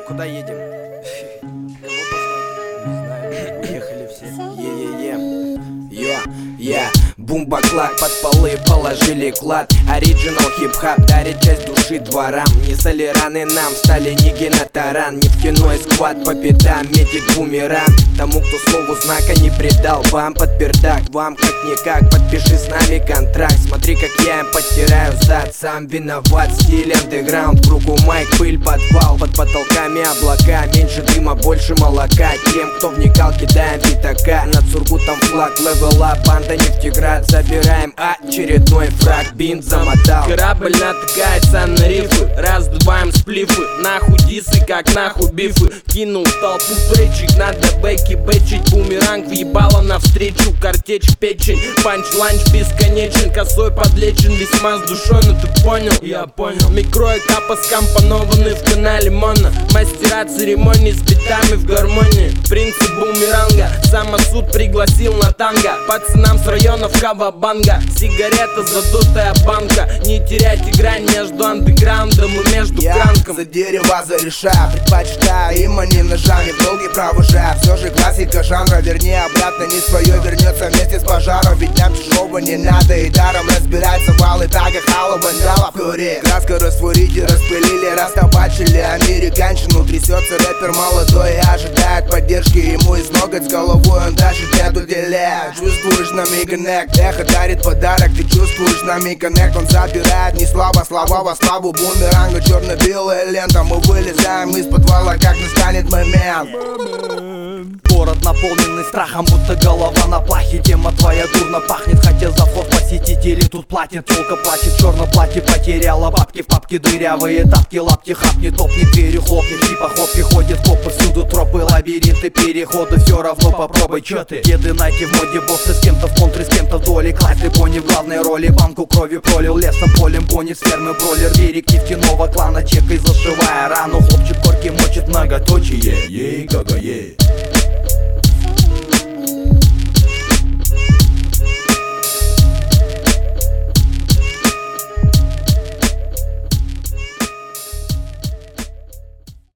Куда едем? Кого позвать? Не знаю. Уехали все. Йо, бумбаклак под полы положили клад. Оригинал хип-хап дарит часть души дворам. Не солираны нам стали ниги на таран. Нефтяной сквад по пятам метит бумеранг. Тому, кто слову знака не предал, вам под пердак. Вам как-никак подпиши с нами контракт. Смотри, как я им подтираю зад. Сам виноват, стиль андеграунд. В руку майк, пыль, подвал. Под потолками облака, меньше дыма, больше молока. Тем, кто вникал, кидаем пятака. Над Сургутом флаг, левел ап, банда Нефтеград. Забираем очередной фраг, бинт замотал. Корабль натыкается на рифы, раздуваем сплифы. Нахуй дисы, как нахуй бифы. Кинул в толпу притчик, надо бэки бэчить. Бумеранг въебало навстречу, картечь печень. Панч-ланч бесконечен, косой подлечен. Весьма с душой, но ты понял? Я понял. Микро и капа скомпонованы в канале Мона. Мастера церемоний с битами в гармонии. Принцип бумеранга, самосуд пригласил на танго. Пацанам с районов Кавабанга. Сигарета, задутая банка. Не теряйте грань между андеграундом и между кранком. За дерево зарешаю, предпочитаю им, а не ножами в долгий провожаю. Все же классика жанра, вернее обратно не свое вернется вместе с пожаром. Ведь нам чужого не надо и даром разбирать завалы тага, хала, вандала в туре. Краска растворите, распылили, растабачили американщину. Трясется рэпер молодой и ожидает поддержки. Ему из ноготь с головой он даже нет уделяет. Чувствуешь нами коннект, эхо дарит подарок. Ты чувствуешь нами коннект, он забирает не слава, слова во славу бумеранга. Черно-белая лента, мы вылезаем из подвала, как настанет момент. Город наполненный страхом, будто голова на плахе. Тема твоя дурно пахнет, хотя за вход посетителей тут платит. Тёлка платит, в черном платье потеряла бабки. В папке дырявые тапки, лапки, хапни, топни, дверью хлопни. Типа хопки ходят копы, всюду тропы, лабиринты, переходы. Все равно попробуй, чё ты? Еды найти в моде боссы, с кем-то в контре, с кем-то в доле. Класс ты пони в главной роли, банку крови пролил. Лесом, полем, пони с фермы, бролер. Берег нефтяного клана, чекой зашивая рану. Хлопчик корки мочит многоточие, ей, гага, ей.